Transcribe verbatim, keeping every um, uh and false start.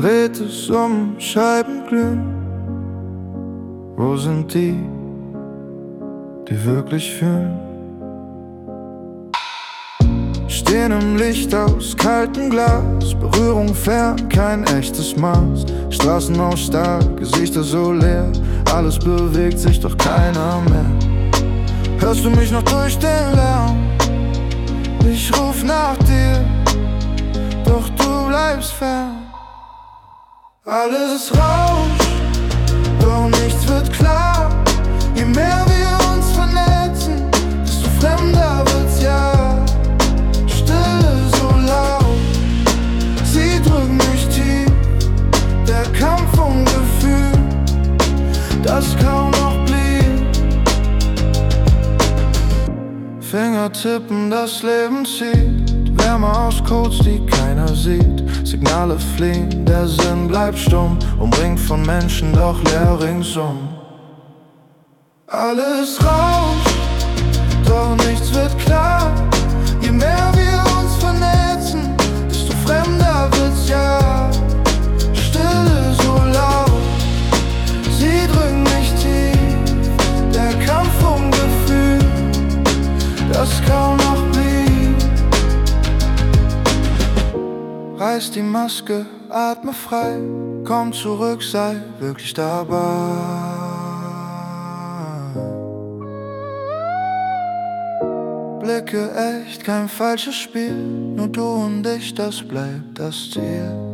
dreht es um, Scheiben glühen. Wo sind die, die wirklich fühlen? Stehen im Licht aus kaltem Glas, Berührung fern, kein echtes Maß. Straßen aus Stahl, Gesichter so leer, alles bewegt sich, doch keiner mehr. Hörst du mich noch durch den Lärm? Ich ruf nach dir, doch du bleibst fern. Alles ist Rausch, doch nichts wird klar. Je mehr wir uns vernetzen, desto fremder wird's ja. Stille so laut, sie drückt mich tief. Der Kampf um Gefühl, das kaum noch blieb. Fingertippen, das Leben zieht Wärme aus Codes, die keiner sieht. Signale fliehen, der Sinn bleibt stumm, umringt von Menschen, doch leer ringsum. Alles rauscht, doch nichts wird klar. Je mehr wir uns vernetzen, desto fremder wird's ja. Stille so laut, sie drückt mich tief. Der Kampf um Gefühl, das kaum noch blieb. Reiß die Maske, atme frei, komm zurück, sei wirklich dabei. Blicke echt, kein falsches Spiel, nur du und ich, das bleibt das Ziel.